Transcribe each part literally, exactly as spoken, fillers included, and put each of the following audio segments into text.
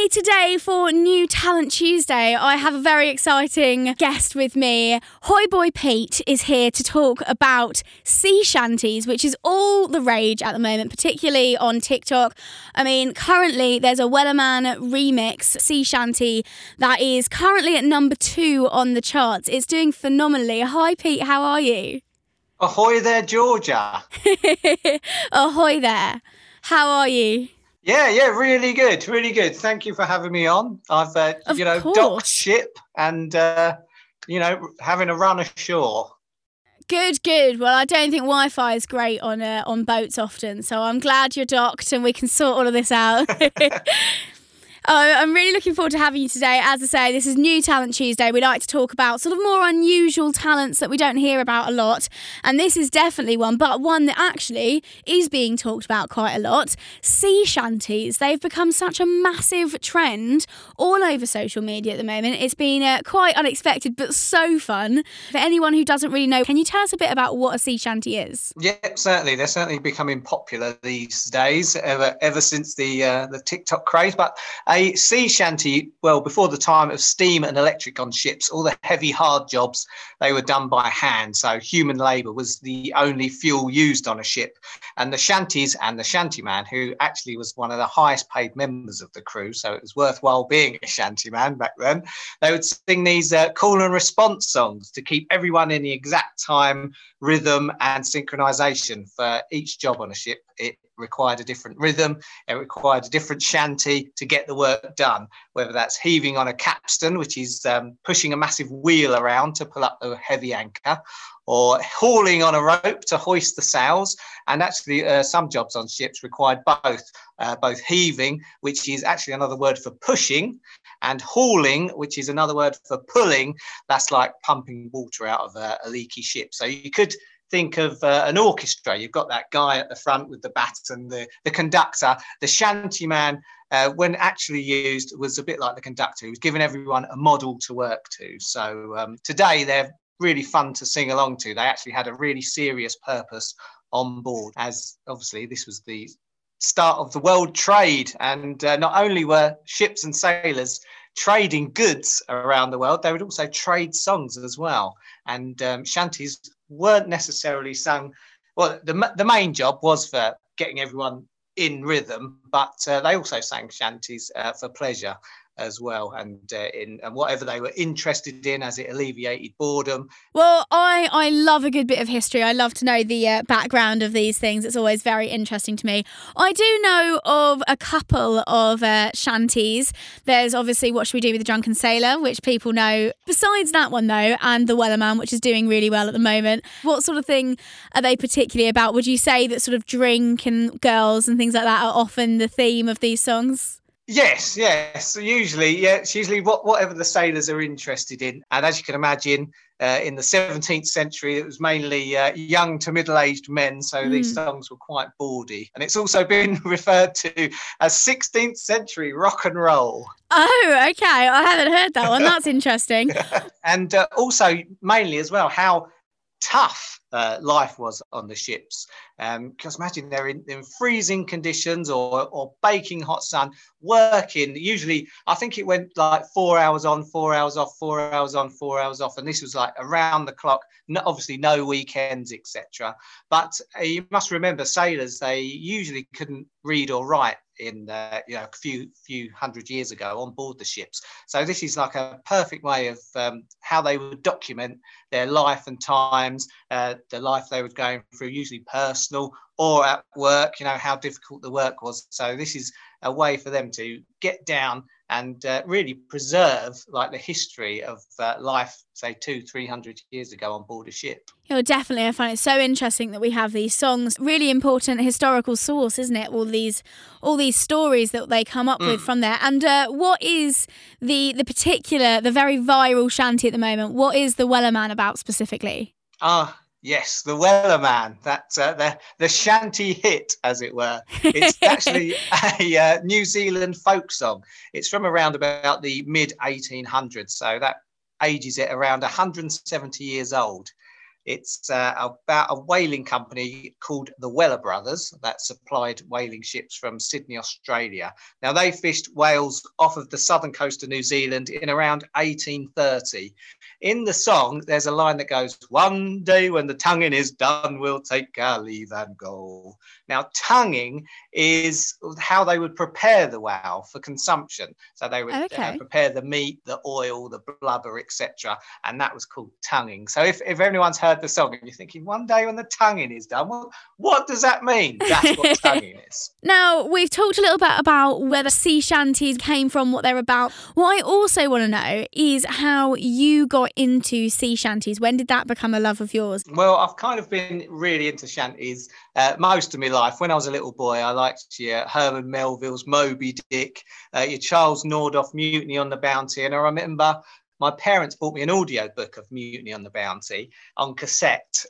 today for New Talent Tuesday, I have a very exciting guest with me. Hoy Boy Pete is here to talk about sea shanties, which is all the rage at the moment, particularly on TikTok. I mean, currently there's a Wellerman remix sea shanty that is currently at number two on the charts. It's doing phenomenally. Hi Pete, how are you? Ahoy there, Georgia. Ahoy there. How are you? Yeah, yeah, really good, really good. Thank you for having me on. I've, uh, you know, course. docked ship and, uh, you know, having a run ashore. Good, good. Well, I don't think Wi-Fi is great on uh, on boats often, so I'm glad you're docked and we can sort all of this out. Oh, I'm really looking forward to having you today. As I say, this is New Talent Tuesday. We like to talk about sort of more unusual talents that we don't hear about a lot. And this is definitely one, but one that actually is being talked about quite a lot. Sea shanties. They've become such a massive trend all over social media at the moment. It's been uh, quite unexpected, but so fun. For anyone who doesn't really know, can you tell us a bit about what a sea shanty is? Yeah, certainly. They're certainly becoming popular these days, ever ever since the uh, the TikTok craze. But a sea shanty, well, before the time of steam and electric on ships, all the heavy, hard jobs, they were done by hand. So human labour was the only fuel used on a ship. And the shanties and the shantyman, who actually was one of the highest paid members of the crew, so it was worthwhile being a shantyman back then, they would sing these uh, call and response songs to keep everyone in the exact time, rhythm and synchronisation for each job on a ship. It required a different rhythm, it required a different shanty to get the work done, whether that's heaving on a capstan, which is um, pushing a massive wheel around to pull up a heavy anchor, or hauling on a rope to hoist the sails. And actually uh, some jobs on ships required both, uh, both heaving, which is actually another word for pushing, and hauling, which is another word for pulling. That's like pumping water out of a, a leaky ship. So you could think of uh, an orchestra. You've got that guy at the front with the baton, the, the conductor. The shantyman, uh, when actually used, was a bit like the conductor. He was giving everyone a model to work to. So um, today they're really fun to sing along to. They actually had a really serious purpose on board, as obviously this was the start of the world trade. And uh, not only were ships and sailors trading goods around the world, they would also trade songs as well. And um, shanties weren't necessarily sung. Well, the the main job was for getting everyone in rhythm, but uh, they also sang shanties uh, for pleasure as well, and uh, in and whatever they were interested in, as it alleviated boredom. Well, I, I love a good bit of history. I love to know the uh, background of these things. It's always very interesting to me. I do know of a couple of uh, shanties. There's obviously What Should We Do with the Drunken Sailor, which people know. Besides that one, though, and The Wellerman, which is doing really well at the moment, what sort of thing are they particularly about? Would you say that sort of drink and girls and things like that are often the theme of these songs? Yes, yes. So usually, yeah, it's usually what, whatever the sailors are interested in. And as you can imagine, uh, in the seventeenth century, it was mainly uh, young to middle-aged men. So mm. these songs were quite bawdy. And it's also been referred to as sixteenth century rock and roll. Oh, okay. I haven't heard that one. That's interesting. And uh, also, mainly as well, how tough uh, life was on the ships, because um, imagine they're in, in freezing conditions or, or baking hot sun, working. Usually, I think it went like four hours on, four hours off, four hours on, four hours off, and this was like around the clock. No, obviously, no weekends, et cetera. But uh, you must remember, sailors, they usually couldn't read or write in uh, you know a few few hundred years ago on board the ships. So this is like a perfect way of um, how they would document their life and times, uh, the life they were going through, usually personal or at work, you know, how difficult the work was. So this is a way for them to get down and uh, really preserve like the history of uh, life, say two, three hundred years ago on board a ship. Yeah, definitely. I find it so interesting that we have these songs. Really important historical source, isn't it? All these, all these stories that they come up mm. with from there. And uh, what is the the particular, the very viral shanty at the moment? What is the Wellerman about specifically? Ah. Yes, the Wellerman, that's uh, the, the shanty hit, as it were. It's actually a uh, New Zealand folk song. It's from around about the mid eighteen hundreds, so that ages it around one hundred seventy years old. It's uh, about a whaling company called the Weller Brothers that supplied whaling ships from Sydney, Australia. Now, they fished whales off of the southern coast of New Zealand in around eighteen thirty. In the song, there's a line that goes, "One day when the tonguing is done, we'll take our leave and go." Now, tonguing is how they would prepare the whale for consumption. So they would okay. uh, prepare the meat, the oil, the blubber, et cetera. And that was called tonguing. So if, if anyone's heard the song and you're thinking, one day when the tonguing is done, well, what does that mean? That's what tonguing is. Now, we've talked a little bit about where the sea shanties came from, what they're about. What I also want to know is how you got into sea shanties. When did that become a love of yours? Well, I've kind of been really into shanties uh, most of my life. When I was a little boy, I liked your Herman Melville's Moby Dick, uh, your Charles Nordhoff Mutiny on the Bounty. And I remember my parents bought me an audio book of Mutiny on the Bounty on cassette,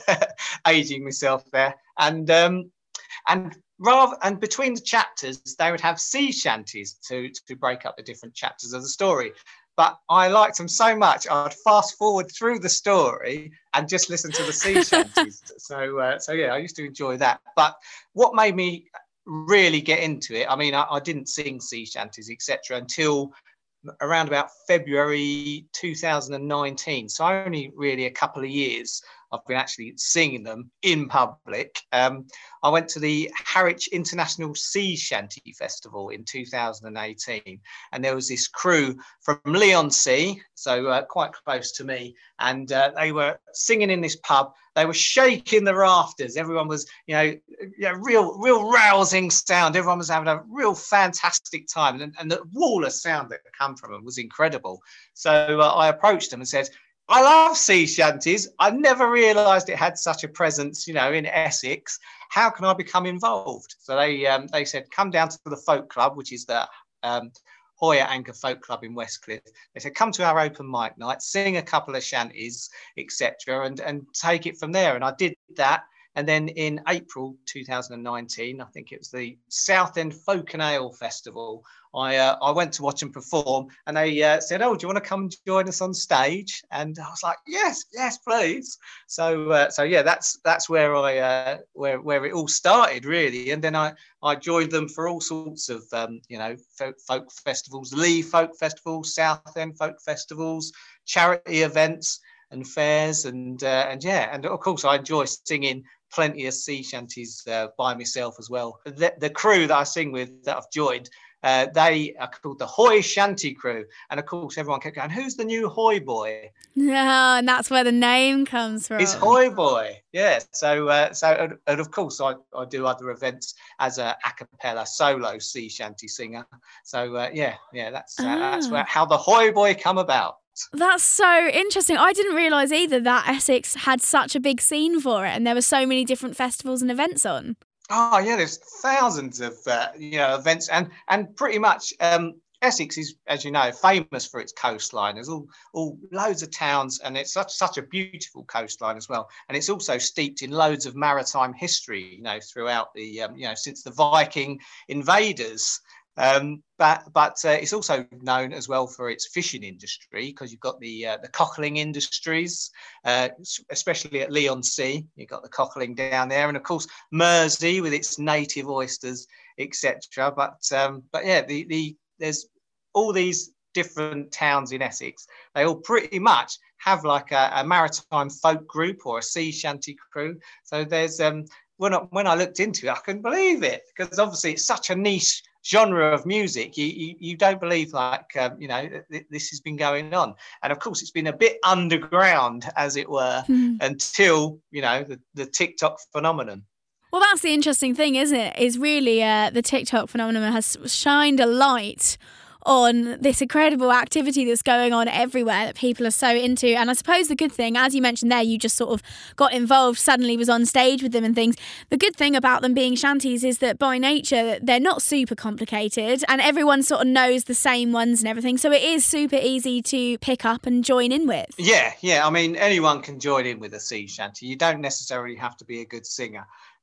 aging myself there. And um, and rather and between the chapters, they would have sea shanties to to break up the different chapters of the story. But I liked them so much, I'd fast forward through the story and just listen to the sea shanties. so, uh, so yeah, I used to enjoy that. But what made me really get into it, I mean, I, I didn't sing sea shanties, et cetera, until around about February two thousand nineteen. So only really a couple of years I've been actually singing them in public. Um, I went to the Harwich International Sea Shanty Festival in two thousand eighteen, and there was this crew from Leigh-on-Sea, so uh, quite close to me, and uh, they were singing in this pub. They were shaking the rafters. Everyone was, you know, you know real, real rousing sound. Everyone was having a real fantastic time, and, and the wall of sound that come from them was incredible. So uh, I approached them and said, I love sea shanties. I never realised it had such a presence, you know, in Essex. How can I become involved? So they um, they said, come down to the Folk Club, which is the um, Hoya Anchor Folk Club in Westcliff. They said, come to our open mic night, sing a couple of shanties, et cetera, and, and take it from there. And I did that. And then in April two thousand nineteen, I think it was the Southend Folk and Ale Festival, I uh, I went to watch them perform, and they uh, said, oh, do you want to come and join us on stage? And I was like, yes, yes, please. So uh, so yeah, that's that's where I uh, where where it all started, really. And then I, I joined them for all sorts of um, you know folk, folk festivals, Leigh Folk Festivals, Southend Folk Festivals, charity events and fairs, and uh, and yeah, and of course I enjoy singing plenty of sea shanties uh, by myself as well. The, the crew that I sing with, that I've joined, uh, they are called the Hoy Shanty Crew, and of course everyone kept going, who's the new Hoy boy? Yeah, and that's where the name comes from. It's Hoy boy, yeah. So uh, so and, and of course I, I do other events as a a cappella solo sea shanty singer. So uh, yeah, yeah, that's uh, ah. that's where, how the Hoy boy come about. That's so interesting. I didn't realise either that Essex had such a big scene for it, and there were so many different festivals and events on. Oh yeah, there's thousands of uh, you know events, and and pretty much um, Essex is, as you know, famous for its coastline. There's all all loads of towns, and it's such such a beautiful coastline as well. And it's also steeped in loads of maritime history, you know, throughout the um, you know since the Viking invaders. Um, but but uh, it's also known as well for its fishing industry, because you've got the uh, the cockling industries, uh, especially at Leigh-on-Sea. You've got the cockling down there, and of course Mersey with its native oysters, et cetera. But um, but yeah, the the there's all these different towns in Essex. They all pretty much have like a, a maritime folk group or a sea shanty crew. So there's um when I, when I looked into it, I couldn't believe it, because obviously it's such a niche genre of music. You you, you don't believe like um, you know th- this has been going on, and of course it's been a bit underground, as it were, mm. until you know the, the TikTok phenomenon. Well, that's the interesting thing, isn't it? Is really uh, the TikTok phenomenon has shined a light on this incredible activity that's going on everywhere that people are so into. And I suppose the good thing, as you mentioned there, you just sort of got involved, suddenly was on stage with them and things. The good thing about them being shanties is that by nature, they're not super complicated, and everyone sort of knows the same ones and everything. So it is super easy to pick up and join in with. Yeah, yeah. I mean, anyone can join in with a sea shanty. You don't necessarily have to be a good singer.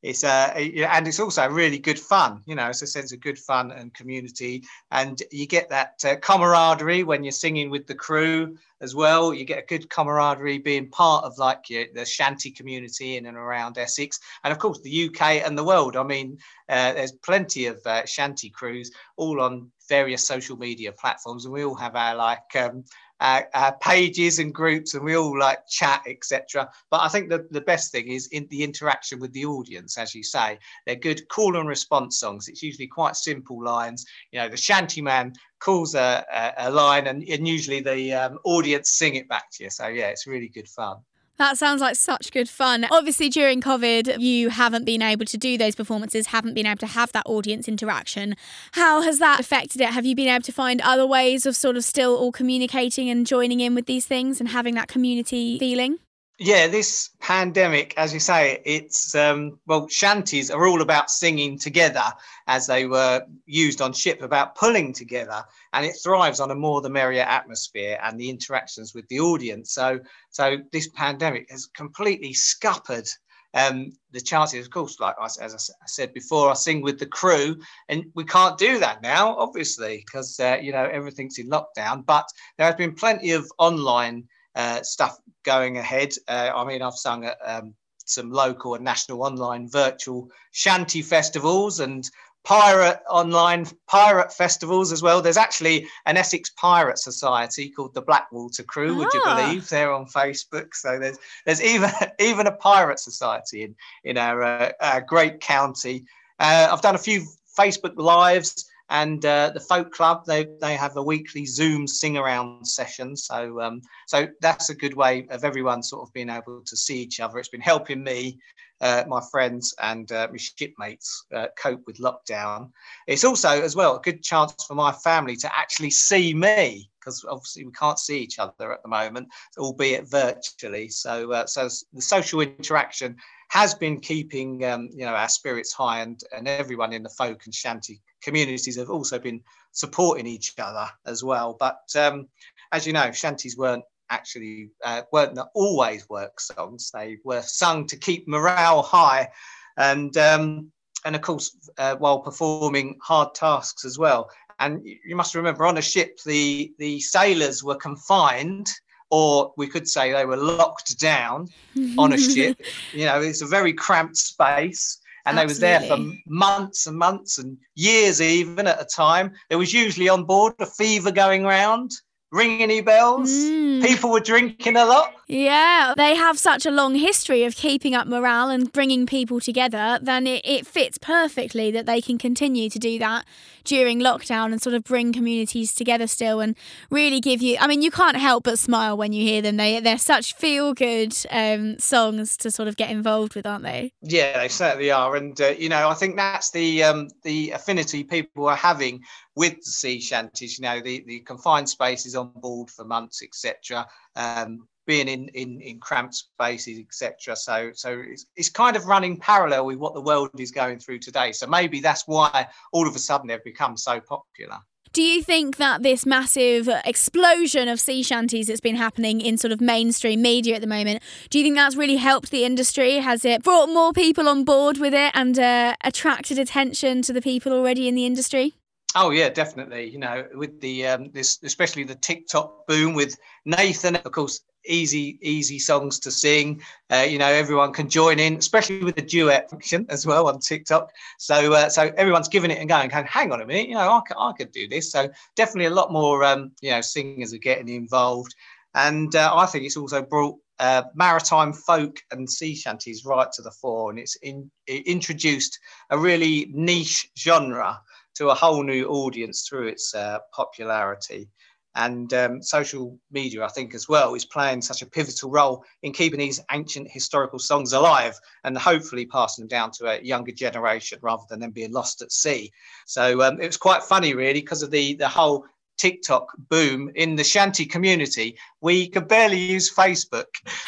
It's uh, and it's also really good fun. You know, it's a sense of good fun and community, and you get that uh, camaraderie when you're singing with the crew as well. You get a good camaraderie being part of like your, the shanty community in and around Essex, and of course the U K and the world. I mean, uh, there's plenty of uh, shanty crews all on various social media platforms, and we all have our like. Um, Our, our pages and groups, and we all like chat, et cetera. But I think the, the best thing is in the interaction with the audience, as you say. They're good call and response songs. It's usually quite simple lines. You know, the shanty man calls a, a, a line, and, and usually the um, audience sing it back to you. So yeah, it's really good fun. That sounds like such good fun. Obviously, during COVID, you haven't been able to do those performances, haven't been able to have that audience interaction. How has that affected it? Have you been able to find other ways of sort of still all communicating and joining in with these things and having that community feeling? Yeah, this pandemic, as you say, it's, um, well, shanties are all about singing together as they were used on ship, about pulling together, and it thrives on a more the merrier atmosphere and the interactions with the audience. So, so this pandemic has completely scuppered um, the chances. Of course, like I, as I said before, I sing with the crew, and we can't do that now, obviously, because, uh, you know, everything's in lockdown, but there has been plenty of online Uh, stuff going ahead. Uh, I mean, I've sung at um, some local and national online virtual shanty festivals and pirate online pirate festivals as well. There's actually an Essex Pirate Society called the Blackwater Crew, would you Ah. believe? They're on Facebook. So there's there's even even a pirate society in, in our, uh, our great county. Uh, I've done a few Facebook Lives. And uh, the folk club, they they have a weekly Zoom sing around session. So um, so that's a good way of everyone sort of being able to see each other. It's been helping me, uh, my friends and uh, my shipmates uh, cope with lockdown. It's also as well a good chance for my family to actually see me, because obviously we can't see each other at the moment, albeit virtually. So uh, so the social interaction has been keeping um, you know, our spirits high, and, and everyone in the folk and shanty communities have also been supporting each other as well. But um, as you know, shanties weren't actually uh, weren't always work songs. They were sung to keep morale high, and um, and of course uh, while performing hard tasks as well. And you must remember, on a ship, the the sailors were confined, or we could say they were locked down on a ship. You know, it's a very cramped space. And they was there for months and months and years even at a time. There was usually on board a fever going round. Ring any bells? Mm. People were drinking a lot. Yeah, they have such a long history of keeping up morale and bringing people together, then it, it fits perfectly that they can continue to do that during lockdown and sort of bring communities together still and really give you, I mean, you can't help but smile when you hear them. They, they're such feel-good um, songs to sort of get involved with, aren't they? Yeah, they certainly are. And, uh, you know, I think that's the um, the affinity people are having with the sea shanties. You know, the, the confined spaces on board for months, et cetera, um, being in, in, in cramped spaces, et cetera. So, so it's, it's kind of running parallel with what the world is going through today. So maybe that's why all of a sudden they've become so popular. Do you think that this massive explosion of sea shanties that's been happening in sort of mainstream media at the moment, do you think that's really helped the industry? Has it brought more people on board with it and uh, attracted attention to the people already in the industry? Oh yeah, definitely. You know, with the um, this, especially the TikTok boom with Nathan, of course, easy, easy songs to sing. Uh, you know, everyone can join in, especially with the duet function as well on TikTok. So, uh, so everyone's giving it and going, going, hang on a minute, you know, I could, I could do this. So definitely a lot more, um, you know, singers are getting involved, and uh, I think it's also brought uh, maritime folk and sea shanties right to the fore, and it's in, it introduced a really niche genre to a whole new audience through its uh, popularity. And um, social media, I think, as well, is playing such a pivotal role in keeping these ancient historical songs alive and hopefully passing them down to a younger generation rather than them being lost at sea. So um, it was quite funny, really, because of the, the whole TikTok boom in the shanty community. We could barely use Facebook.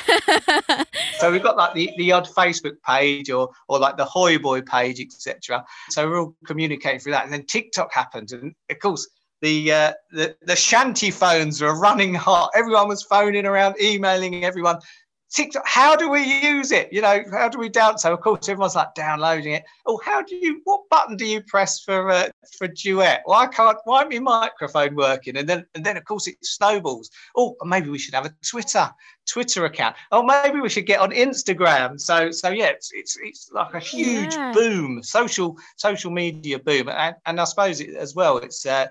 So we've got like the, the odd Facebook page or or like the Hoy Boy page, et cetera. So we're all communicating through that. And then TikTok happened. And of course, the, uh, the, the shanty phones were running hot. Everyone was phoning around, emailing everyone, TikTok, how do we use it? You know, how do we down? So of course everyone's like downloading it. Oh, how do you? What button do you press for uh, for duet? Why can't? Why isn't my microphone working? And then and then of course it snowballs. Oh, maybe we should have a Twitter Twitter account. Oh, maybe we should get on Instagram. So so yeah, it's it's, it's like a huge yeah. boom, social social media boom, and, and I suppose it, as well, it's uh,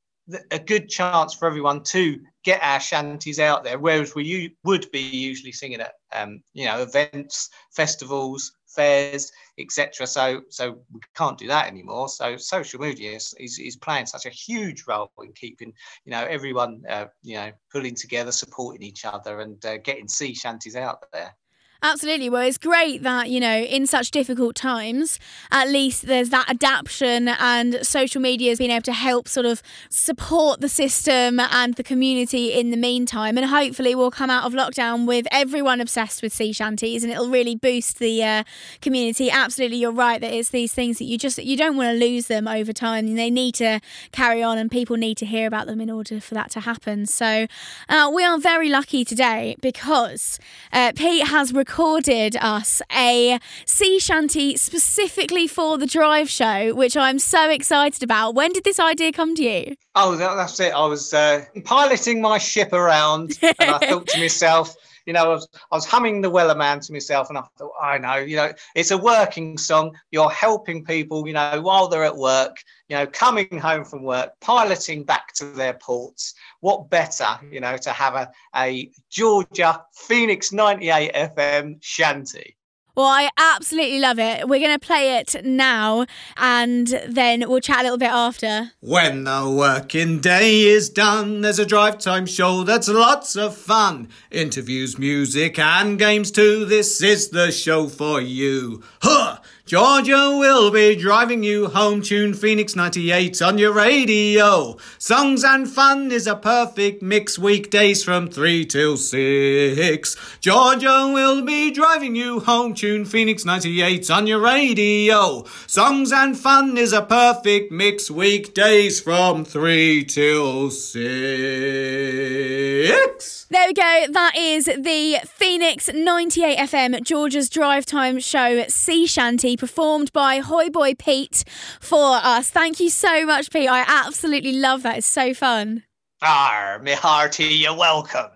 a good chance for everyone to get our shanties out there, whereas we u- would be usually singing at um, you know, events, festivals, fairs, et cetera. So so we can't do that anymore. So social media is, is, is playing such a huge role in keeping, you know, everyone uh, you know, pulling together, supporting each other, and uh, getting sea shanties out there. Absolutely. Well, it's great that, you know, in such difficult times, at least there's that adaptation, and social media has been able to help sort of support the system and the community in the meantime. And hopefully we'll come out of lockdown with everyone obsessed with sea shanties, and it'll really boost the uh, community. Absolutely, you're right that it's these things that you just, you don't want to lose them over time. They need to carry on, and people need to hear about them in order for that to happen. So uh, we are very lucky today because uh, Pete has recorded recorded us a sea shanty specifically for the Drive Show, which I'm so excited about. When did this idea come to you? Oh, that, that's it. I was uh, piloting my ship around, and I thought to myself, you know, I was, I was humming the Wellerman to myself, and I thought, I know, you know, it's a working song. You're helping people, you know, while they're at work, you know, coming home from work, piloting back to their ports. What better, you know, to have a, a Georgia Phoenix ninety-eight F M shanty? Well, I absolutely love it. We're going to play it now, and then we'll chat a little bit after. When the working day is done, there's a drive time show that's lots of fun. Interviews, music and games too. This is the show for you. Huh! Georgia will be driving you home. Tune Phoenix ninety-eight on your radio. Songs and fun is a perfect mix. Weekdays from three till six. Georgia will be driving you home. Tune Phoenix ninety-eight on your radio. Songs and fun is a perfect mix. Weekdays from three till six. There we go. That is the Phoenix ninety-eight F M Georgia's Drive Time Show Sea Shanty, performed by Hoy Boy Pete for us. Thank you so much, Pete. I absolutely love that. It's so fun. Ah, me hearty, you're welcome.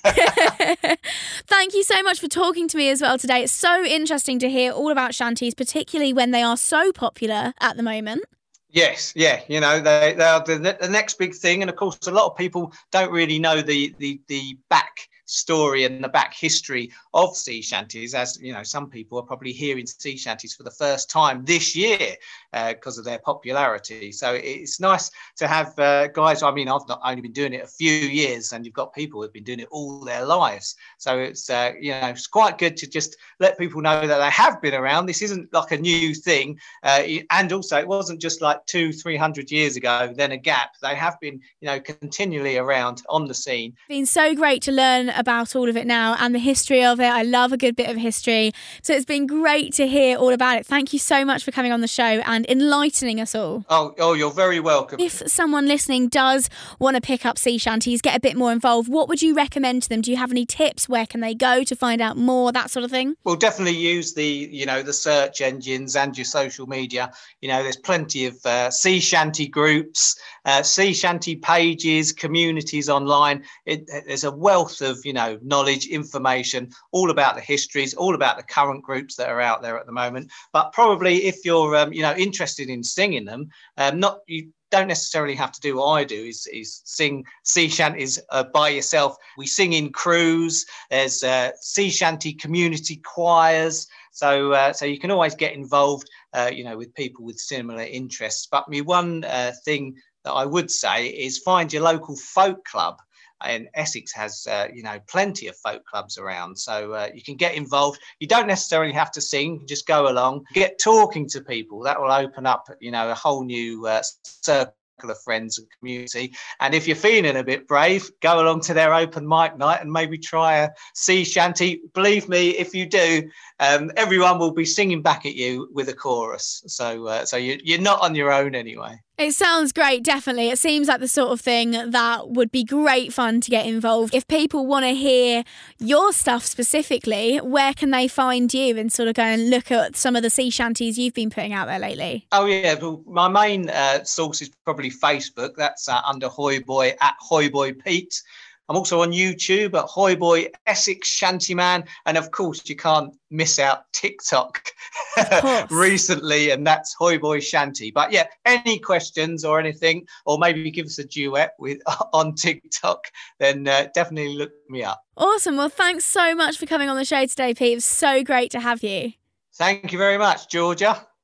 Thank you so much for talking to me as well today. It's so interesting to hear all about shanties, particularly when they are so popular at the moment. Yes, yeah, you know, they, they are the, the next big thing. And of course, a lot of people don't really know the the, the back story and the back history of sea shanties, as you know, some people are probably hearing sea shanties for the first time this year because uh, of their popularity. So it's nice to have uh, guys. I mean, I've not only been doing it a few years, and you've got people who've been doing it all their lives. So it's uh, you know, it's quite good to just let people know that they have been around. This isn't like a new thing, uh, and also it wasn't just like two, three hundred years ago, then a gap. They have been, you know, continually around on the scene. It's been so great to learn about all of it now and the history of it. I love a good bit of history. So it's been great to hear all about it. Thank you so much for coming on the show and enlightening us all. Oh, oh, you're very welcome. If someone listening does want to pick up sea shanties, get a bit more involved, what would you recommend to them? Do you have any tips? Where can they go to find out more, that sort of thing? Well, definitely use the, you know, the search engines and your social media. You know, there's plenty of uh, sea shanty groups, uh, sea shanty pages, communities online. It, there's a wealth of, you know, knowledge, information, all about the histories, all about the current groups that are out there at the moment. But probably if you're, um, you know, interested in singing them, um, not you don't necessarily have to do what I do, is, is sing sea shanties uh, by yourself. We sing in crews. There's uh, sea shanty community choirs. So, uh, so you can always get involved, uh, you know, with people with similar interests. But me one uh, thing that I would say is find your local folk club. And Essex has, uh, you know, plenty of folk clubs around. So uh, you can get involved. You don't necessarily have to sing, just go along, get talking to people. That will open up, you know, a whole new uh, circle of friends and community. And if you're feeling a bit brave, go along to their open mic night and maybe try a sea shanty. Believe me, if you do, um, everyone will be singing back at you with a chorus. So uh, so you, you're not on your own anyway. It sounds great, definitely. It seems like the sort of thing that would be great fun to get involved. If people want to hear your stuff specifically, where can they find you and sort of go and look at some of the sea shanties you've been putting out there lately? Oh, yeah. Well, my main uh, source is probably Facebook. That's uh, under Hoy Boy, at Hoy Boy Pete. I'm also on YouTube at Hoy Boy Essex Shantyman. And of course, you can't miss out TikTok recently, and that's Hoy Boy Shanty. But yeah, any questions or anything, or maybe give us a duet with on TikTok, then uh, definitely look me up. Awesome. Well, thanks so much for coming on the show today, Pete. It was so great to have you. Thank you very much, Georgia.